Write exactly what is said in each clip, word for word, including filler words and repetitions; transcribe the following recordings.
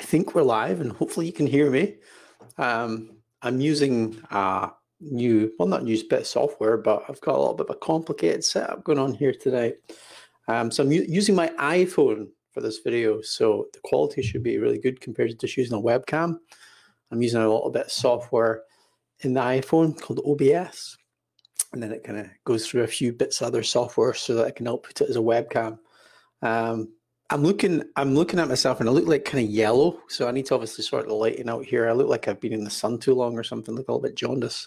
think we're live, and hopefully you can hear me. Um, I'm using a new, well, not new bit of software, but I've got a little bit of a complicated setup going on here tonight. Um, so I'm using my iPhone for this video, so the quality should be really good compared to just using a webcam. I'm using a little bit of software in the iPhone called O B S, and then it kind of goes through a few bits of other software so that I can output it as a webcam. Um, I'm looking I'm looking at myself and I look like kind of yellow, so I need to obviously sort of lighten out here. I look like I've been in the sun too long or something, look a little bit jaundice.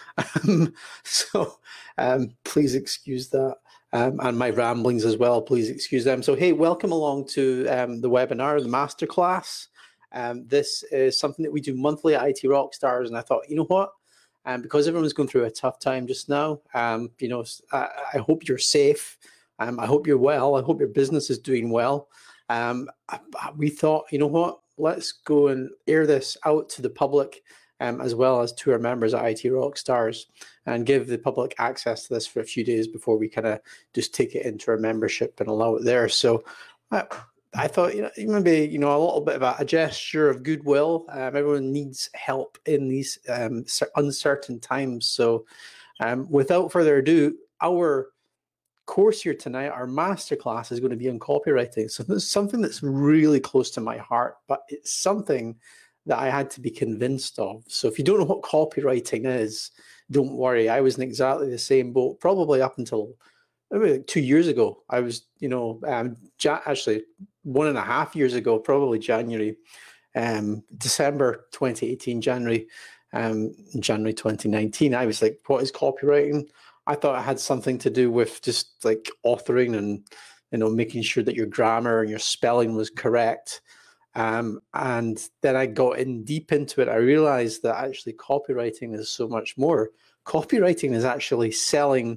Um, so um, please excuse that. Um, and my ramblings as well, please excuse them. So hey, welcome along to um, the webinar, the masterclass. Um, this is something that we do monthly at I T Rockstars, and I thought, you know what? Um, because everyone's going through a tough time just now, um, you know, I, I hope you're safe. Um, I hope you're well. I hope your business is doing well. Um, I, I, we thought, you know what, let's go and air this out to the public um, as well as to our members at I T Rockstars and give the public access to this for a few days before we kind of just take it into our membership and allow it there. So uh, I thought, you know, maybe, you know, a little bit of a, a gesture of goodwill. Um, everyone needs help in these um, uncertain times. So um, without further ado, our course here tonight, our masterclass, is going to be on copywriting. So this is something that's really close to my heart, but it's something that I had to be convinced of. So if you don't know what copywriting is, don't worry. I was in exactly the same boat, probably up until maybe like two years ago. I was, you know, um, actually one and a half years ago, probably January, um, December twenty eighteen, January, um, January twenty nineteen. I was like, what is copywriting? I thought it had something to do with just like authoring and, you know, making sure that your grammar and your spelling was correct. Um, and then I got in deep into it. I realized that actually copywriting is so much more. Copywriting is actually selling,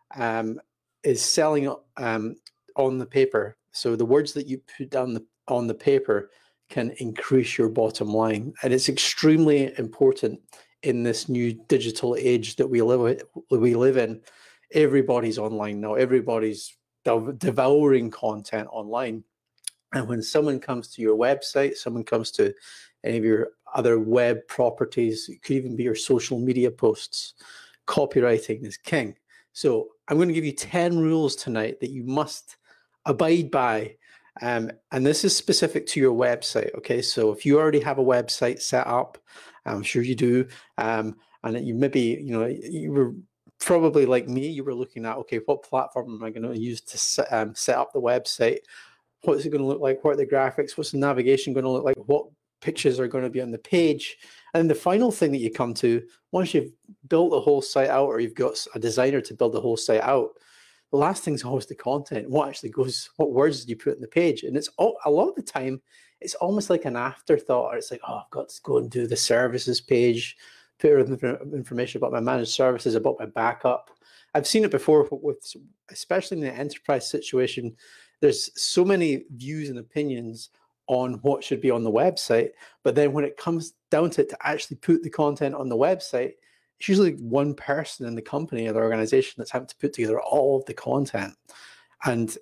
um, is selling um, on the paper. So the words that you put down the, on the paper can increase your bottom line. And it's extremely important in this new digital age that we live we live in. Everybody's online now. Everybody's devouring content online. And when someone comes to your website, someone comes to any of your other web properties, it could even be your social media posts, copywriting is king. So I'm going to give you ten rules tonight that you must abide by. Um, and this is specific to your website. Okay, so if you already have a website set up, I'm sure you do, um, and you maybe, you know, you were probably like me, you were looking at, okay, what platform am I going to use to set, um, set up the website? What is it going to look like? What are the graphics? What's the navigation going to look like? What pictures are going to be on the page? And the final thing that you come to, once you've built the whole site out, or you've got a designer to build the whole site out, the last thing is always the content. What actually goes, what words do you put in the page? And it's all, a lot of the time, it's almost like an afterthought, or it's like, oh, I've got to go and do the services page, put information about my managed services, about my backup. I've seen it before with, especially in the enterprise situation, there's so many views and opinions on what should be on the website. But then when it comes down to it, to actually put the content on the website, it's usually one person in the company or the organization that's having to put together all of the content. And,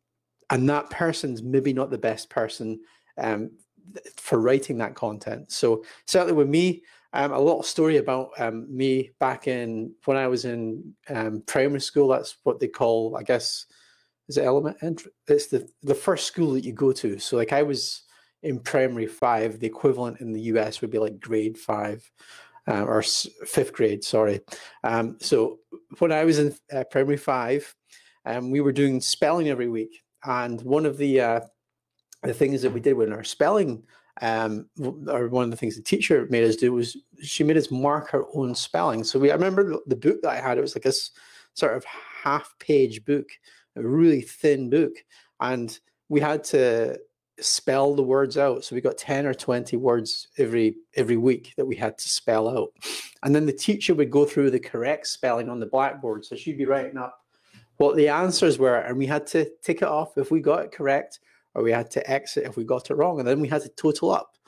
and that person's maybe not the best person um, for writing that content. So certainly with me, um, a little story about um, me back in, when I was in um, primary school, that's what they call, I guess, is it element entry? It's the, the first school that you go to. So like I was in primary five, the equivalent in the U S would be like grade five. Uh, or fifth grade, sorry. Um, so when I was in uh, primary five, um, we were doing spelling every week. And one of the uh, the things that we did with our spelling, um, or one of the things the teacher made us do, was she made us mark our own spelling. So we, I remember the book that I had, it was like this sort of half-page book, a really thin book. And we had to spell the words out. So we got ten or twenty words every every week that we had to spell out. And then the teacher would go through the correct spelling on the blackboard. So she'd be writing up what the answers were, and we had to tick it off if we got it correct, or we had to exit if we got it wrong, and then we had to total up.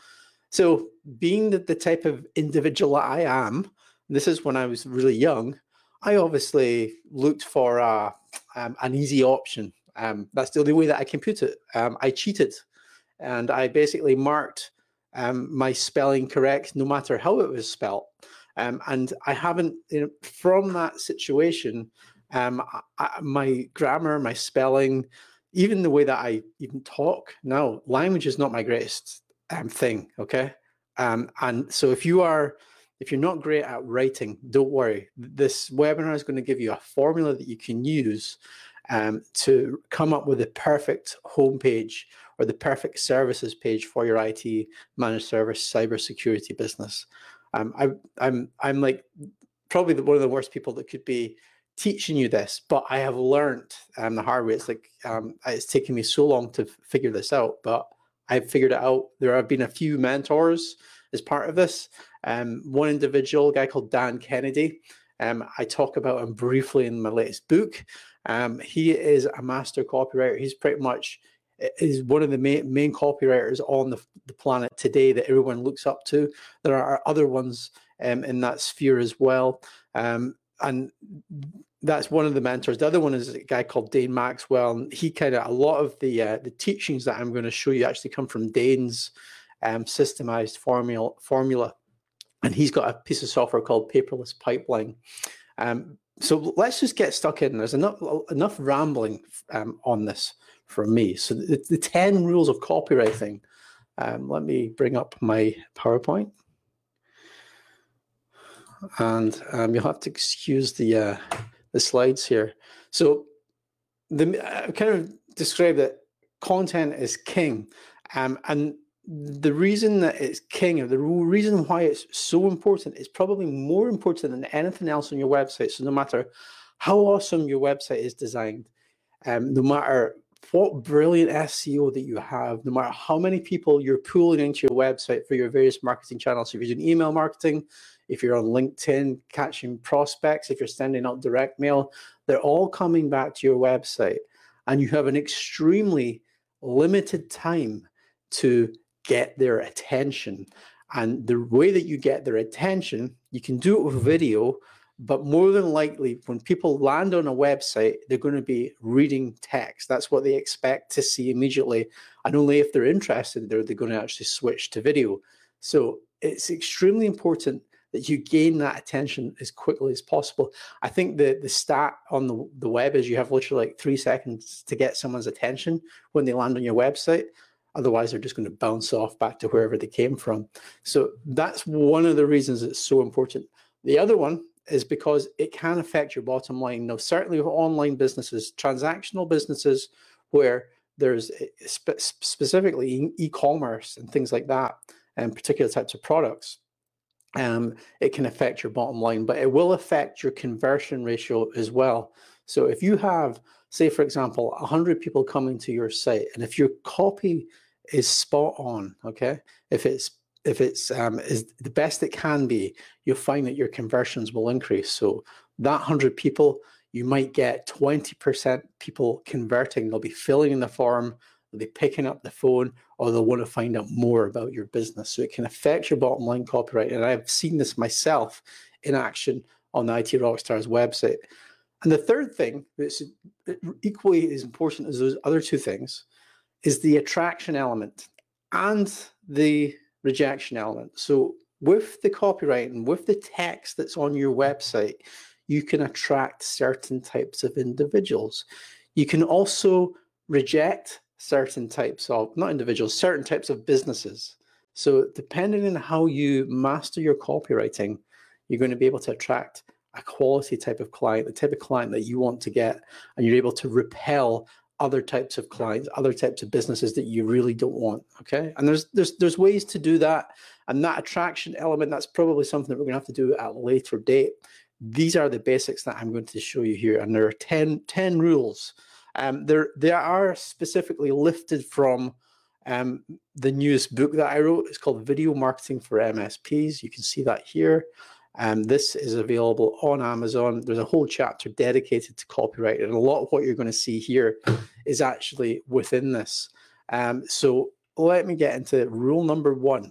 So being the, the type of individual that I am, this is when I was really young, I obviously looked for a, um, an easy option. Um, that's the only way that I can put it. Um, I cheated. And I basically marked um, my spelling correct, no matter how it was spelt. Um, and I haven't, you know, from that situation, um, I, my grammar, my spelling, even the way that I even talk now, language is not my greatest um, thing, okay? Um, and so if you are, if you're not great at writing, don't worry. This webinar is going to give you a formula that you can use um, to come up with the perfect homepage or the perfect services page for your I T managed service cybersecurity business. Um, I, I'm I'm like probably the, one of the worst people that could be teaching you this, but I have learned um, the hard way. It's like um, it's taken me so long to figure this out, but I've figured it out. There have been a few mentors as part of this. Um, one individual, a guy called Dan Kennedy, um, I talk about him briefly in my latest book. Um, he is a master copywriter. He's pretty much is one of the main, main copywriters on the, the planet today that everyone looks up to. There are other ones um, in that sphere as well. Um, and that's one of the mentors. The other one is a guy called Dane Maxwell. And he kind of, a lot of the uh, the teachings that I'm going to show you actually come from Dane's um, systemized formula, formula. And he's got a piece of software called Paperless Pipeline. Um, so let's just get stuck in. There's enough, enough rambling um, on this from me. So the, the ten rules of copywriting. Um, let me bring up my PowerPoint. And um, you'll have to excuse the uh, the slides here. So the I kind of described that content is king, um, and the reason that it's king, or the reason why it's so important, is probably more important than anything else on your website. So no matter how awesome your website is designed, um, no matter what brilliant S E O that you have, no matter how many people you're pulling into your website for your various marketing channels, if you're doing email marketing, if you're on LinkedIn catching prospects, if you're sending out direct mail, they're all coming back to your website. And you have an extremely limited time to get their attention. And the way that you get their attention, you can do it with video, but more than likely, when people land on a website, they're going to be reading text. That's what they expect to see immediately. And only if they're interested, they're, they're going to actually switch to video. So it's extremely important that you gain that attention as quickly as possible. I think the, the stat on the, the web is you have literally like three seconds to get someone's attention when they land on your website. Otherwise, they're just going to bounce off back to wherever they came from. So that's one of the reasons it's so important. The other one is because it can affect your bottom line. Now, certainly with online businesses, transactional businesses where there's spe specifically e-commerce and things like that, and particular types of products, um, it can affect your bottom line, but it will affect your conversion ratio as well. So if you have, say, for example, one hundred people coming to your site, and if your copy is spot on, okay, if it's if it's um, is the best it can be, you'll find that your conversions will increase. So that one hundred people, you might get twenty percent people converting. They'll be filling in the form, they'll be picking up the phone, or they'll want to find out more about your business. So it can affect your bottom line copyright. And I've seen this myself in action on the I T Rockstars website. And the third thing that's equally as important as those other two things is the attraction element and the rejection element. So with the copyright and with the text that's on your website, you can attract certain types of individuals. You can also reject certain types of, not individuals, certain types of businesses. So depending on how you master your copywriting, you're going to be able to attract a quality type of client, the type of client that you want to get, and you're able to repel other types of clients, other types of businesses that you really don't want, okay? And there's there's there's ways to do that, and that attraction element, that's probably something that we're gonna have to do at a later date. These are the basics that I'm going to show you here, and there are ten, ten rules. Um, there, there are specifically lifted from um, the newest book that I wrote. It's called Video Marketing for M S Ps. You can see that here. Um, this is available on Amazon. There's a whole chapter dedicated to copyright, and a lot of what you're going to see here is actually within this. Um, so let me get into rule number one.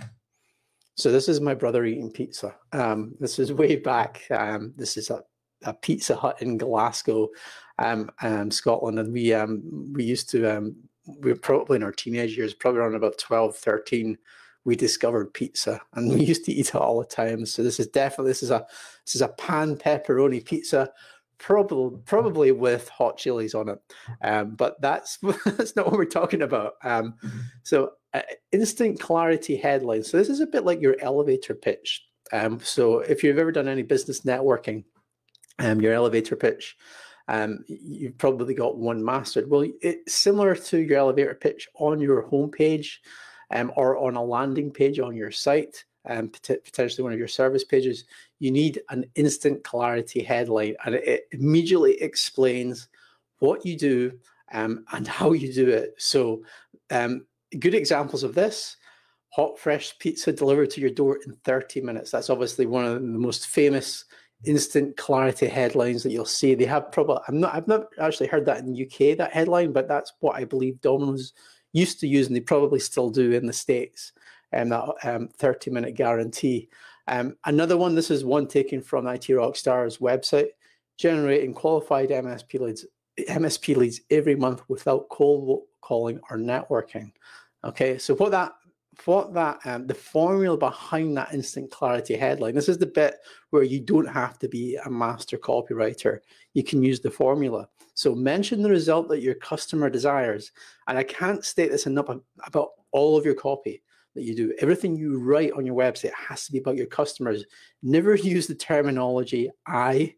So this is my brother eating pizza. Um, this is way back. Um, this is a, a Pizza Hut in Glasgow, um, um, Scotland, and we um, we used to um, we were probably in our teenage years, probably around about twelve, thirteen. we discovered pizza, and we used to eat it all the time. So this is definitely this is a this is a pan pepperoni pizza, probably probably with hot chilies on it. Um, but that's that's not what we're talking about. Um, so uh, instant clarity headlines. So this is a bit like your elevator pitch. Um, so if you've ever done any business networking, um, your elevator pitch, um, you've probably got one mastered. Well, it's similar to your elevator pitch on your homepage, um, or on a landing page on your site, um, pot- potentially one of your service pages. You need an instant clarity headline, and it immediately explains what you do, um, and how you do it. So um, good examples of this: hot, fresh pizza delivered to your door in thirty minutes. That's obviously one of the most famous instant clarity headlines that you'll see. They have probably, I'm not, I've not actually heard that in the U K, that headline, but that's what I believe Domino's used to use, and they probably still do in the States, and um, that um, thirty minute guarantee. Um, another one, this is one taken from I T Rockstar's website: generating qualified M S P leads, M S P leads every month without cold calling or networking. Okay, so what that what that um, the formula behind that instant clarity headline, this is the bit where you don't have to be a master copywriter. You can use the formula. So mention the result that your customer desires. And I can't state this enough about all of your copy that you do. Everything you write on your website has to be about your customers. Never use the terminology I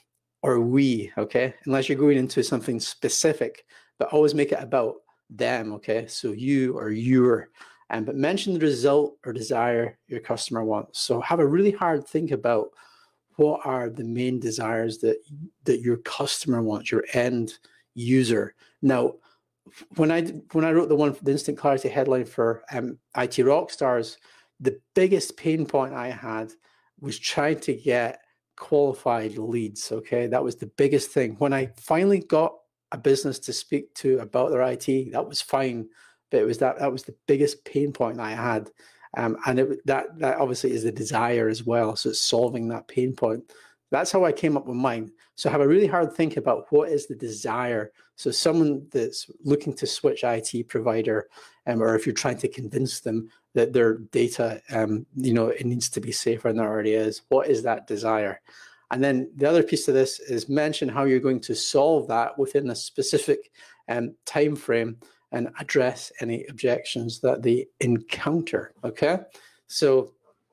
or we, okay? Unless you're going into something specific, but always make it about them, okay? So you or your. Um, but mention the result or desire your customer wants. So have a really hard think about what are the main desires that that your customer wants, your end user. Now, when I when I wrote the one the instant clarity headline for um, I T Rockstars, the biggest pain point I had was trying to get qualified leads. Okay, that was the biggest thing. When I finally got a business to speak to about their I T, that was fine. But it was that that was the biggest pain point I had, um, and it, that that obviously is the desire as well. So it's solving that pain point. That's how I came up with mine. So have a really hard think about what is the desire. So someone that's looking to switch I T provider, um, or if you're trying to convince them that their data, um, you know, it needs to be safer than it already is. What is that desire? And then the other piece of this is mention how you're going to solve that within a specific um, time frame, and address any objections that they encounter, okay? So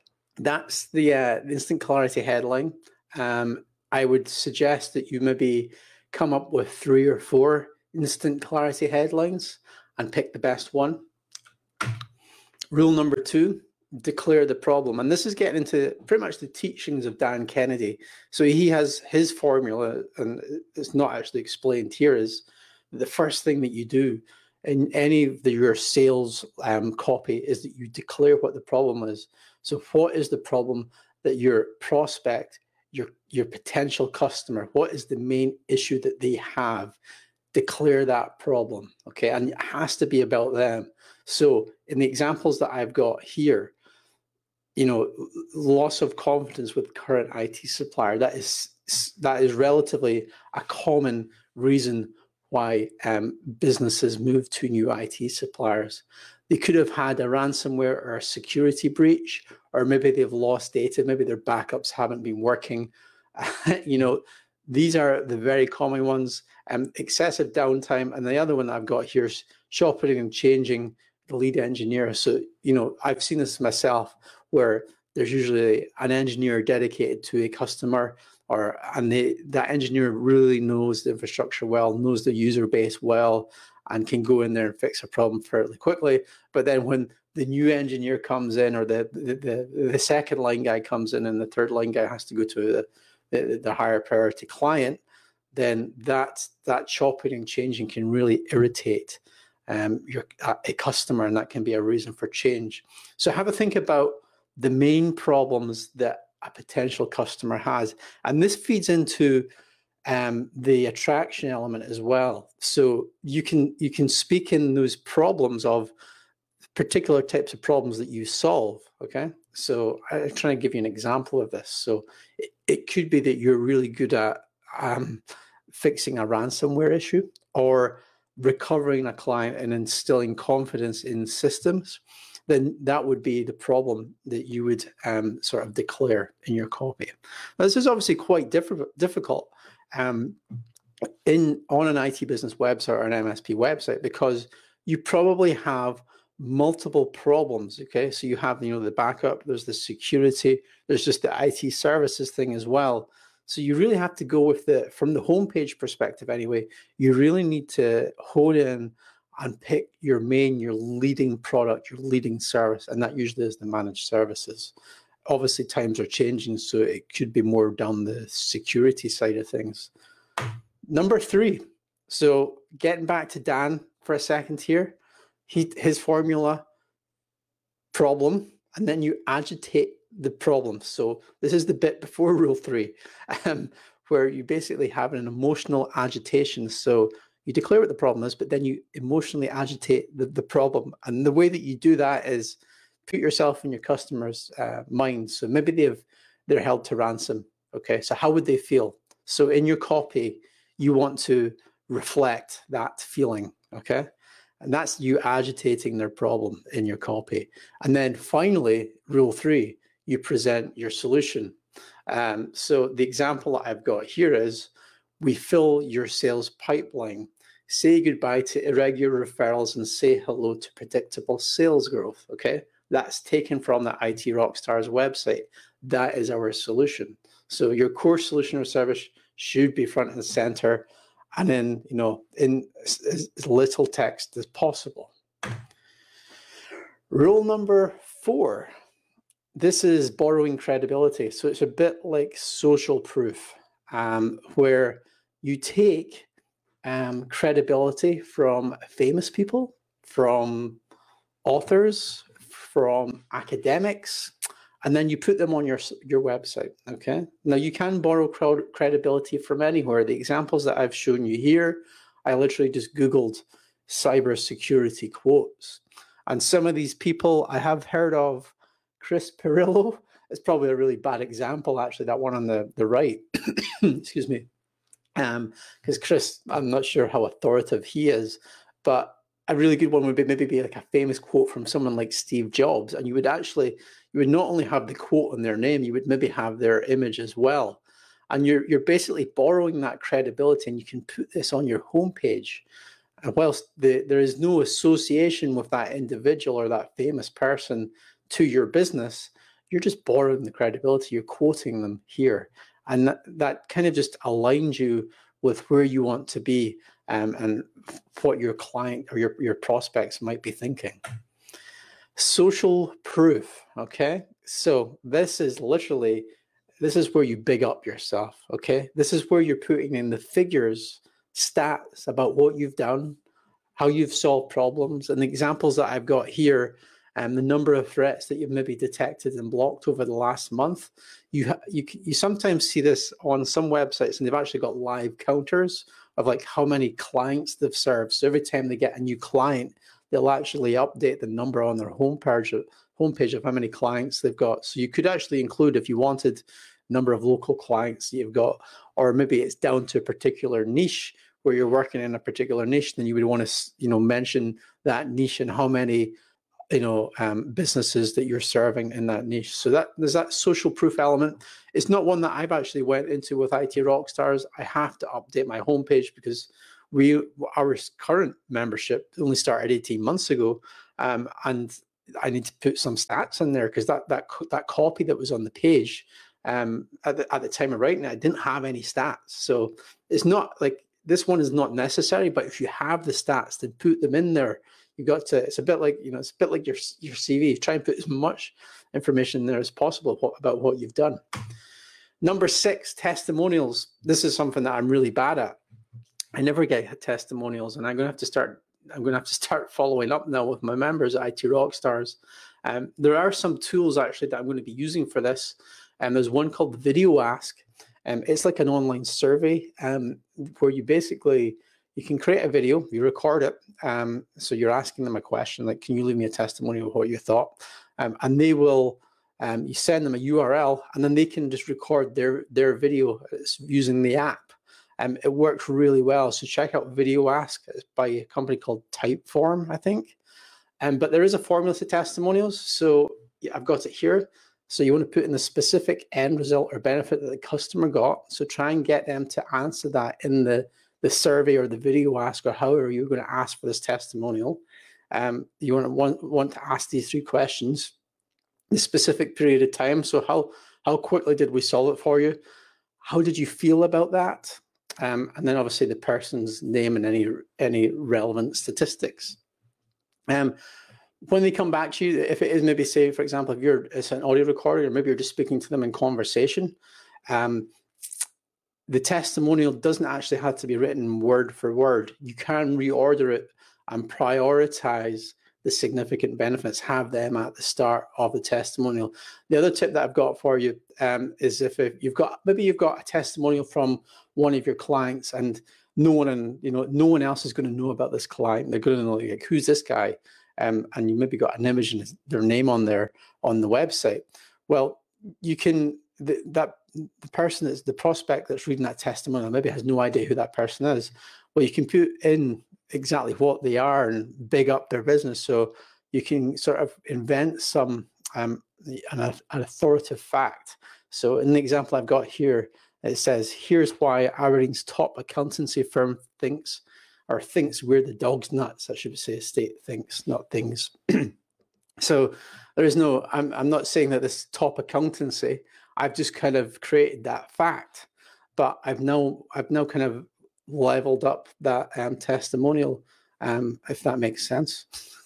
that's the uh, instant clarity headline. Um, I would suggest that you maybe come up with three or four instant clarity headlines and pick the best one. Rule number two, declare the problem. And this is getting into pretty much the teachings of Dan Kennedy. So he has his formula, and it's not actually explained here, is the first thing that you do in any of the, your sales um, copy is that you declare what the problem is. So what is the problem that your prospect, your, your potential customer, what is the main issue that they have? Declare that problem, okay? And it has to be about them. So in the examples that I've got here, you know, loss of confidence with current I T supplier, that is, that is relatively a common reason why um, businesses move to new I T suppliers. They could have had a ransomware or a security breach, or maybe they've lost data, maybe their backups haven't been working. You know, these are the very common ones. Um, excessive downtime, and the other one I've got here is shopping and changing the lead engineer. So, you know, I've seen this myself, where there's usually an engineer dedicated to a customer, or and they, that engineer really knows the infrastructure well, knows the user base well, and can go in there and fix a problem fairly quickly. But then when the new engineer comes in, or the the, the, the second line guy comes in, and the third line guy has to go to the, the, the higher priority client, then that that chopping and changing can really irritate um, your a customer, and that can be a reason for change. So have a think about the main problems that a potential customer has. And this feeds into um, the attraction element as well. So you can you can speak in those problems of particular types of problems that you solve, okay? So I'm trying to give you an example of this. So it, it could be that you're really good at um, fixing a ransomware issue, or recovering a client and instilling confidence in systems. then that would be the problem that you would um, sort of declare in your copy. Now, this is obviously quite diff difficult um, in on an I T business website or an M S P website, because you probably have multiple problems. Okay, so you have, you know, the backup, there's the security, there's just the I T services thing as well. So you really have to go with the, from the homepage perspective anyway, you really need to hone in and pick your main, your leading product, your leading service, and that usually is the managed services. Obviously, times are changing, so it could be more down the security side of things. Number three, so getting back to Dan for a second here, he, his formula, problem, and then you agitate the problem. So this is the bit before rule three, um, where you basically have an emotional agitation. So you declare what the problem is, but then you emotionally agitate the, the problem. And the way that you do that is put yourself in your customer's uh, mind. So maybe they've, they're held to ransom. Okay, so how would they feel? So in your copy, you want to reflect that feeling, okay? And that's you agitating their problem in your copy. And then finally, rule three, you present your solution. Um, so the example that I've got here is, we fill your sales pipeline, say goodbye to irregular referrals, and say hello to predictable sales growth, okay? That's taken from the I T Rockstars website. That is our solution. So your core solution or service should be front and center, and then, you know, in as, as little text as possible. Rule number four, this is borrowing credibility. So it's a bit like social proof, um, where you take um, credibility from famous people, from authors, from academics, and then you put them on your, your website, okay? Now, you can borrow credibility from anywhere. The examples that I've shown you here, I literally just Googled cybersecurity quotes. And some of these people I have heard of. Chris Pirillo is probably a really bad example, actually, that one on the, the right. Excuse me. Um, because Chris, I'm not sure how authoritative he is, but a really good one would be maybe be like a famous quote from someone like Steve Jobs, and you would actually, you would not only have the quote on their name, you would maybe have their image as well. And you're, you're basically borrowing that credibility, and you can put this on your homepage. And whilst the, there is no association with that individual or that famous person to your business, you're just borrowing the credibility, you're quoting them here. And that, that kind of just aligns you with where you want to be, um, and what your client or your, your prospects might be thinking. Social proof, okay? So this is literally, this is where you big up yourself, okay? This is where you're putting in the figures, stats about what you've done, how you've solved problems. And the examples that I've got here, and um, the number of threats that you've maybe detected and blocked over the last month. You, you, you sometimes see this on some websites, and they've actually got live counters of like how many clients they've served. So every time they get a new client, they'll actually update the number on their homepage, homepage of how many clients they've got. So you could actually include, if you wanted, number of local clients you've got, or maybe it's down to a particular niche where you're working in a particular niche, then you would want to, you know, mention that niche and how many, you know, um, businesses that you're serving in that niche. So that there's that social proof element. It's not one that I've actually went into with I T Rockstars. I have to update my homepage because we, our current membership only started eighteen months ago, um, and I need to put some stats in there because that that that copy that was on the page um, at the at the time of writing it, I didn't have any stats. So it's not like this one is not necessary, but if you have the stats, then put them in there. You got to, it's a bit like, you know, it's a bit like your, your C V. Try and put as much information in there as possible about what you've done. Number six, testimonials. This is something that I'm really bad at. I never get testimonials, and I'm going to have to start, I'm going to have to start following up now with my members at I T Rockstars. Um, there are some tools actually that I'm going to be using for this. And um, there's one called Video Ask. Um, it's like an online survey um, where you basically, you can create a video, you record it. Um, so you're asking them a question, like, can you leave me a testimony of what you thought? Um, and they will, um, you send them a U R L, and then they can just record their, their video using the app. Um, it works really well. So check out Video Ask. It's by a company called Typeform, I think. Um, but there is a formula to testimonials. So yeah, I've got it here. So you want to put in the specific end result or benefit that the customer got. So try and get them to answer that in the, the survey or the video ask, or however you're going to ask for this testimonial. Um, you want to want, want to ask these three questions. The specific period of time. So how, how quickly did we solve it for you? How did you feel about that? Um, and then obviously the person's name and any, any relevant statistics. Um, When they come back to you, if it is maybe, say, for example, if you're it's an audio recording, or maybe you're just speaking to them in conversation, um, the testimonial doesn't actually have to be written word for word. You can reorder it and prioritize the significant benefits, have them at the start of the testimonial. The other tip that I've got for you um, is if, if you've got, maybe you've got a testimonial from one of your clients, and no one, and you know, no one else is going to know about this client. They're going to know, like, who's this guy? Um, and you maybe got an image and their name on there on the website. Well, you can, the, that the person that's the prospect that's reading that testimonial maybe has no idea who that person is. Well, you can put in exactly what they are and big up their business. So you can sort of invent some um, an, an authoritative fact. So in the example I've got here, it says, here's why Aberdeen's top accountancy firm thinks or thinks we're the dog's nuts. I should say state thinks, not things. So there is no, I'm, I'm not saying that this top accountancy, I've just kind of created that fact, but I've now, I've now kind of leveled up that um, testimonial, um, if that makes sense.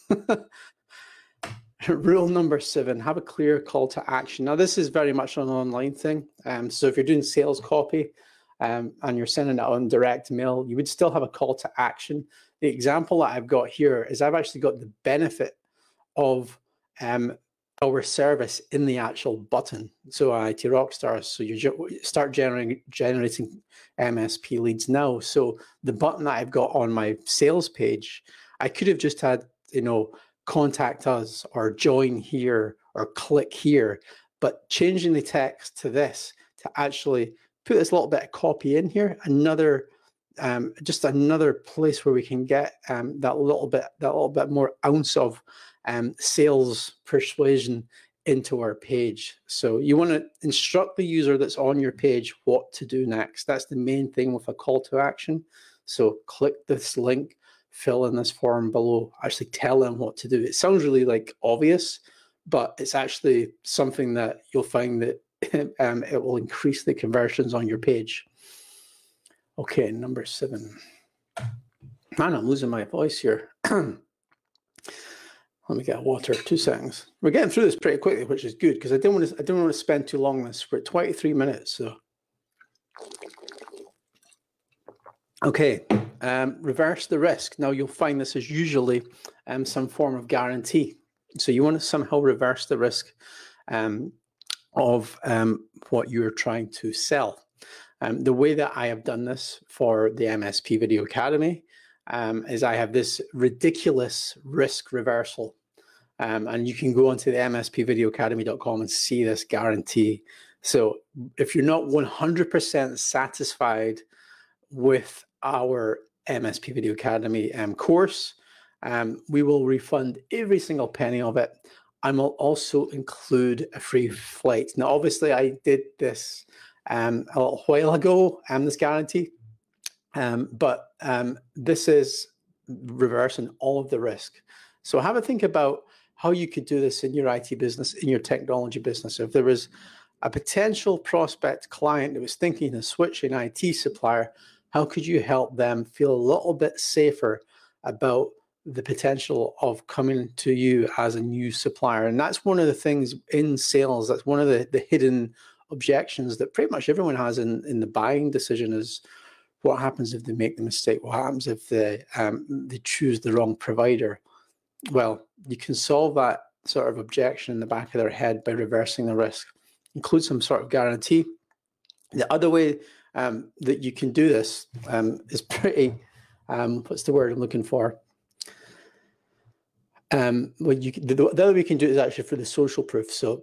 Rule number seven, have a clear call to action. Now, this is very much an online thing. Um, so if you're doing sales copy, Um, and you're sending it on direct mail, you would still have a call to action. The example that I've got here is I've actually got the benefit of um, our service in the actual button. So I T Rockstars, so you start generating, generating M S P leads now. So the button that I've got on my sales page, I could have just had, you know, contact us or join here or click here, but changing the text to this to actually put this little bit of copy in here, another, um, just another place where we can get um, that little bit, that little bit more ounce of um, sales persuasion into our page. So you want to instruct the user that's on your page what to do next. That's the main thing with a call to action. So click this link, fill in this form below, actually tell them what to do. It sounds really like obvious, but it's actually something that you'll find that Um, it will increase the conversions on your page. Okay, number seven. Man, I'm losing my voice here. Let me get water. Two seconds. We're getting through this pretty quickly, which is good because I didn't want to. I didn't want to spend too long on this. We're at twenty-three minutes. So, okay. Um, reverse the risk. Now you'll find this is usually um, some form of guarantee. So you want to somehow reverse the risk. Um, of um, what you're trying to sell. Um, the way that I have done this for the M S P Video Academy um, is I have this ridiculous risk reversal. Um, and you can go onto the M S P video academy dot com and see this guarantee. So if you're not one hundred percent satisfied with our M S P Video Academy um, course, um, we will refund every single penny of it. I will also include a free flight. Now, obviously, I did this um, a little while ago, um, this guarantee, um, but um, this is reversing all of the risk. So have a think about how you could do this in your I T business, in your technology business. If there was a potential prospect client that was thinking of switching I T supplier, how could you help them feel a little bit safer about the potential of coming to you as a new supplier? And that's one of the things in sales, that's one of the, the hidden objections that pretty much everyone has in, in the buying decision is what happens if they make the mistake? What happens if they, um, they choose the wrong provider? Well, you can solve that sort of objection in the back of their head by reversing the risk. Include some sort of guarantee. The other way um, that you can do this um, is pretty, um, what's the word I'm looking for? Um, well, you can, the, the other way you can do it is actually for the social proof. So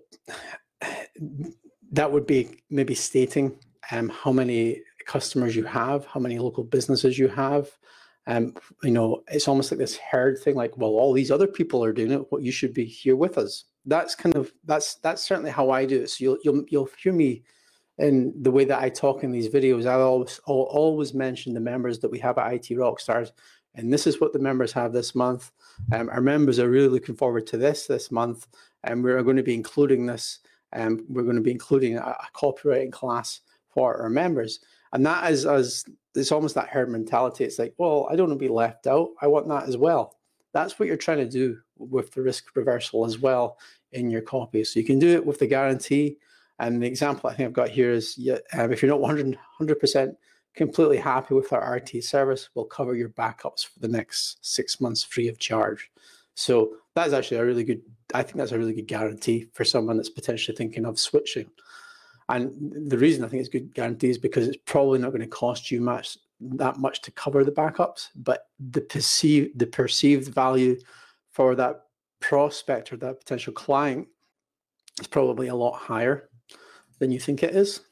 that would be maybe stating um, how many customers you have, how many local businesses you have, Um, you know, it's almost like this herd thing, like, well, all these other people are doing it, what you should be here with us. That's kind of, that's that's certainly how I do it. So you'll you'll you'll hear me in the way that I talk in these videos. I always I'll always mention the members that we have at I T Rockstars, and this is what the members have this month. Um, our members are really looking forward to this this month, and we're going to be including this. And um, we're going to be including a, a copywriting class for our members, and that is as it's almost that herd mentality. It's like, well, I don't want to be left out. I want that as well. That's what you're trying to do with the risk reversal as well in your copy. So you can do it with the guarantee. And the example I think I've got here is, yeah, um, if you're not one hundred percent completely happy with our R T service, we'll cover your backups for the next six months free of charge. So that's actually a really good, I think that's a really good guarantee for someone that's potentially thinking of switching. And the reason I think it's good guarantee is because it's probably not going to cost you much that much to cover the backups, but the perceived the perceived value for that prospect or that potential client is probably a lot higher than you think it is.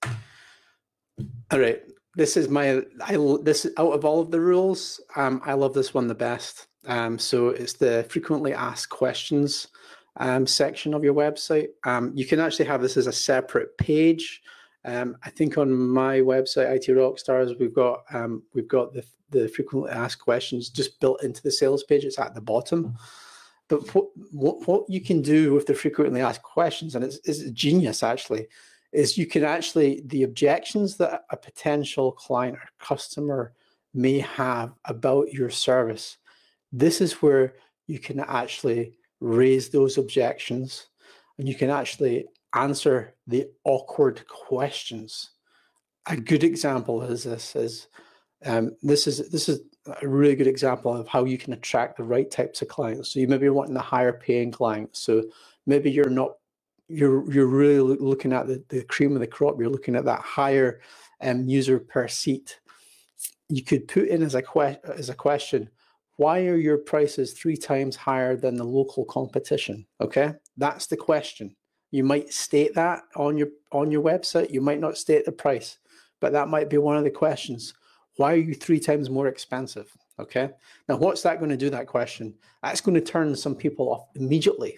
All right, this is my I this out of all of the rules, um, I love this one the best. Um, so it's the frequently asked questions um, section of your website. Um, you can actually have this as a separate page. Um, I think on my website, I T Rockstars, we've got um, we've got the the frequently asked questions just built into the sales page. It's at the bottom. But what what, what you can do with the frequently asked questions, and it's, it's genius actually, is you can actually the objections that a potential client or customer may have about your service. This is where you can actually raise those objections, and you can actually answer the awkward questions. A good example is this is um, this is this is a really good example of how you can attract the right types of clients. So you maybe wanting the higher paying clients. So maybe you're not you're you're really looking at the, the cream of the crop. You're looking at that higher um, user per seat. You could put in as a que- as a question, why are your prices three times higher than the local competition? Okay, that's the question. You might state that on your on your website. You might not state the price, but that might be one of the questions. Why are you three times more expensive? Okay. Now, what's that going to do, that question? That's going to turn some people off immediately.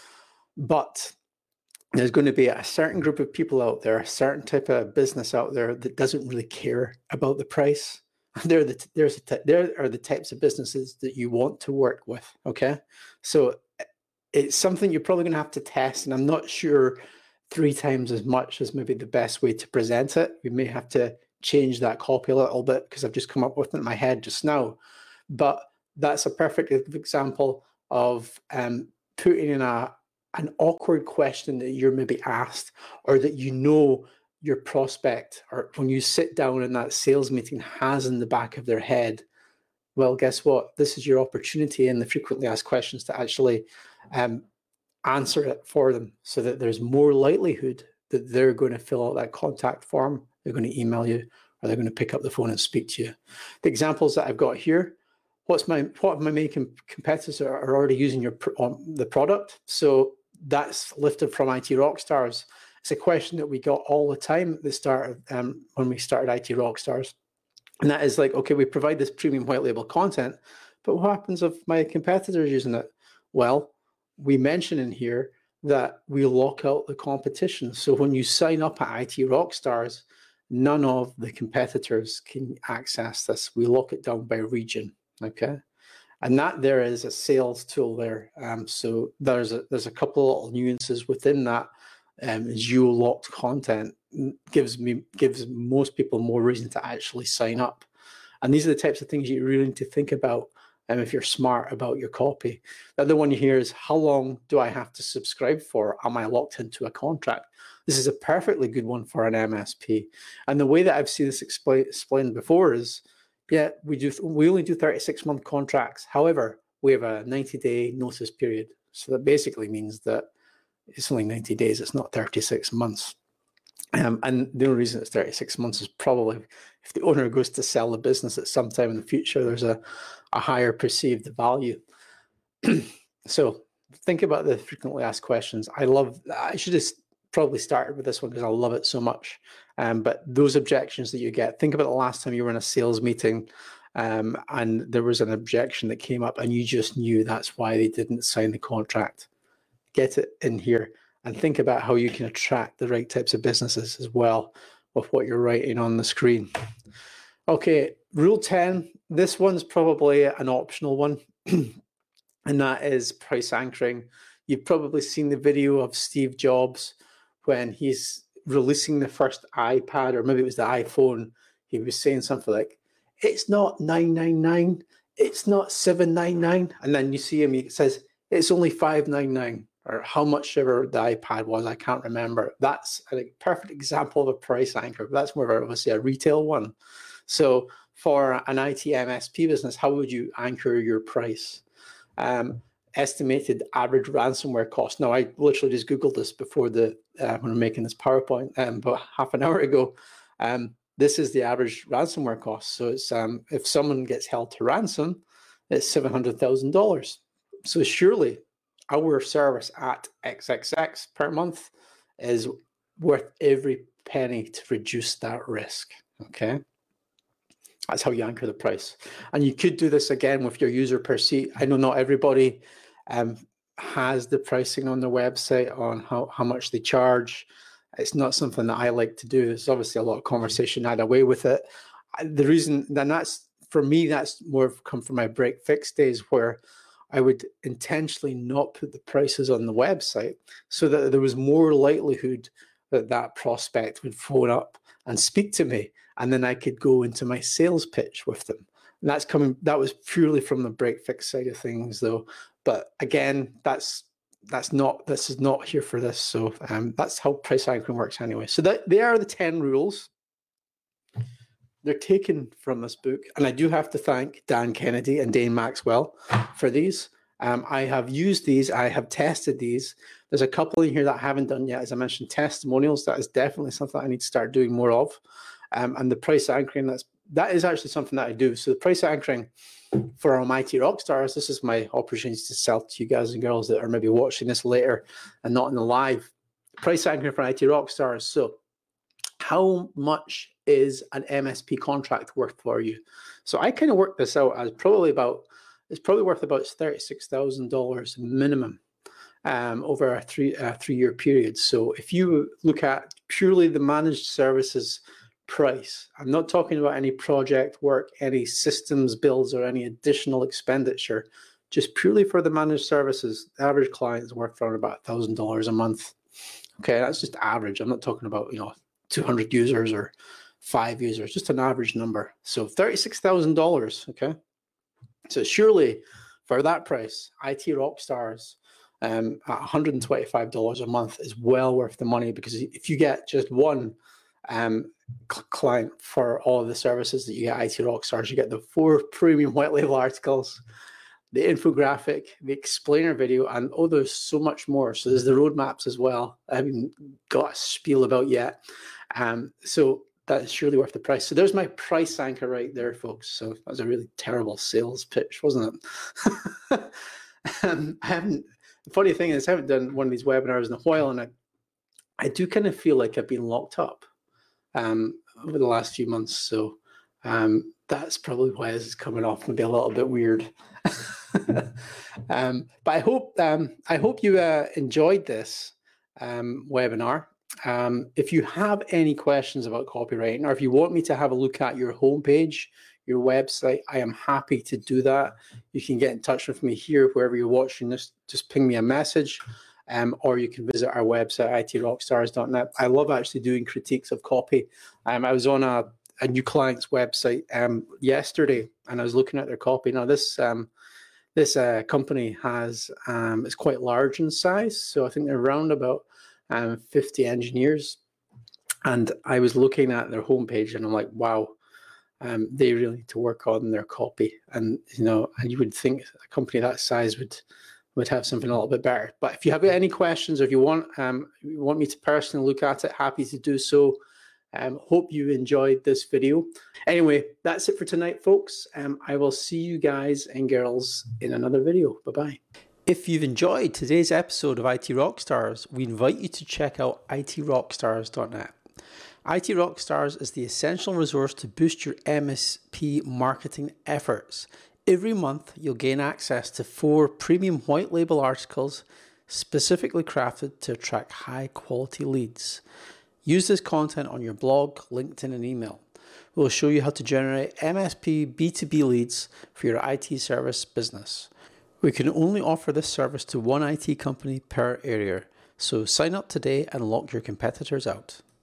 But there's going to be a certain group of people out there, a certain type of business out there that doesn't really care about the price. They're the, there's a, there are the types of businesses that you want to work with, okay? So it's something you're probably going to have to test, and I'm not sure three times as much is maybe the best way to present it. We may have to change that copy a little bit because I've just come up with it in my head just now. But that's a perfect example of um, putting in a an awkward question that you're maybe asked, or that you know your prospect, or when you sit down in that sales meeting, has in the back of their head. Well, guess what? This is your opportunity in the frequently asked questions to actually um, answer it for them, so that there's more likelihood that they're going to fill out that contact form, they're going to email you, or they're going to pick up the phone and speak to you. The examples that I've got here, what's my what of my main competitors are already using your um, the product? So that's lifted from I T Rockstars. It's a question that we got all the time at the start of, um, when we started I T Rockstars. And that is like, okay, we provide this premium white label content, but what happens if my competitors using it? Well, we mention in here that we lock out the competition. So when you sign up at I T Rockstars, none of the competitors can access this. We lock it down by region, okay? And that there is a sales tool there. Um, so there's a, there's a couple of little nuances within that. Um, geo-locked content gives me gives most people more reason to actually sign up. And these are the types of things you really need to think about um, if you're smart about your copy. The other one here is, how long do I have to subscribe for? Am I locked into a contract? This is a perfectly good one for an M S P. And the way that I've seen this explain, explained before is, yeah, we do we only do thirty-six month contracts. However, we have a ninety day notice period. So that basically means that it's only ninety days. It's not thirty-six months. Um, and the only reason it's thirty-six months is probably if the owner goes to sell the business at some time in the future, there's a, a higher perceived value. So think about the frequently asked questions. I love, I should have probably started with this one because I love it so much. Um, but those objections that you get, think about the last time you were in a sales meeting um, and there was an objection that came up, and you just knew that's why they didn't sign the contract. Get it in here and think about how you can attract the right types of businesses as well with what you're writing on the screen. Okay, rule ten, this one's probably an optional one, and that is price anchoring. You've probably seen the video of Steve Jobs when he's releasing the first iPad, or maybe it was the iPhone. He was saying something like, it's not nine ninety-nine, it's not seven ninety-nine. And then you see him, he says, it's only five ninety-nine, or how much ever the iPad was, I can't remember. That's a perfect example of a price anchor. That's more of obviously a retail one. So for an I T M S P business, how would you anchor your price? Um, estimated average ransomware cost. Now, I literally just Googled this before the uh, when I'm making this PowerPoint, um, about half an hour ago. Um, this is the average ransomware cost. So it's um, if someone gets held to ransom, it's seven hundred thousand dollars. So surely our service at X X X per month is worth every penny to reduce that risk. Okay. That's how you anchor the price. And you could do this again with your user per seat. I know not everybody um, has the pricing on their website on how, how much they charge. It's not something that I like to do. There's obviously a lot of conversation either way with it. The reason, then that's, for me, that's more come from my break fix days, where I would intentionally not put the prices on the website so that there was more likelihood that that prospect would phone up and speak to me, and then I could go into my sales pitch with them. And that's coming, that was purely from the break fix side of things though. But again, that's that's not, this is not here for this. So um, that's how price anchoring works anyway. So that they are the ten rules. They're taken from this book. And I do have to thank Dan Kennedy and Dane Maxwell for these. Um, I have used these, I have tested these. There's a couple in here that I haven't done yet. As I mentioned, testimonials, that is definitely something I need to start doing more of. Um, and the price anchoring, that's, that is actually something that I do. So the price anchoring for our I T Rockstars, this is my opportunity to sell to you guys and girls that are maybe watching this later and not in the live. Price anchoring for I T Rockstars. So how much is an M S P contract worth for you? So I kind of worked this out as probably about, it's probably worth about thirty-six thousand dollars minimum um, over a three, uh, three-year period. So if you look at purely the managed services price, I'm not talking about any project work, any systems builds, or any additional expenditure, just purely for the managed services, the average client is worth around about one thousand dollars a month. Okay, that's just average. I'm not talking about, you know, two hundred users or five users, just an average number. So thirty-six thousand dollars, okay? So surely for that price, I T Rockstars um, at one hundred twenty-five dollars a month is well worth the money, because if you get just one um, client for all of the services that you get I T Rockstars, you get the four premium white label articles, the infographic, the explainer video, and oh, there's so much more. So there's the roadmaps as well. I haven't got a spiel about yet. Um, so that's surely worth the price. So there's my price anchor right there, folks. So that was a really terrible sales pitch, wasn't it? um, I haven't, the funny thing is I haven't done one of these webinars in a while, and I, I do kind of feel like I've been locked up um, over the last few months. So um, that's probably why this is coming off maybe a little bit weird. um, but I hope um, I hope you uh, enjoyed this um, webinar. Um, if you have any questions about copywriting, or if you want me to have a look at your homepage, your website, I am happy to do that. You can get in touch with me here, wherever you're watching this, just ping me a message, um, or you can visit our website, I T rockstars dot net. I love actually doing critiques of copy. Um, I was on a, a new client's website um, yesterday, and I was looking at their copy. Now this um, this uh, company has um, is quite large in size, so I think they're around about Um, fifty engineers, and I was looking at their homepage and I'm like, wow, um, they really need to work on their copy. And you know, and you would think a company that size would would have something a little bit better. But if you have any questions, or if you want um, you want me to personally look at it, happy to do so. Um, hope you enjoyed this video. Anyway, that's it for tonight, folks. Um, I will see you guys and girls in another video. Bye bye. If you've enjoyed today's episode of I T Rockstars, we invite you to check out I T rockstars dot net. I T Rockstars is the essential resource to boost your M S P marketing efforts. Every month, you'll gain access to four premium white label articles specifically crafted to attract high quality leads. Use this content on your blog, LinkedIn, and email. We'll show you how to generate M S P B two B leads for your I T service business. We can only offer this service to one I T company per area, so sign up today and lock your competitors out.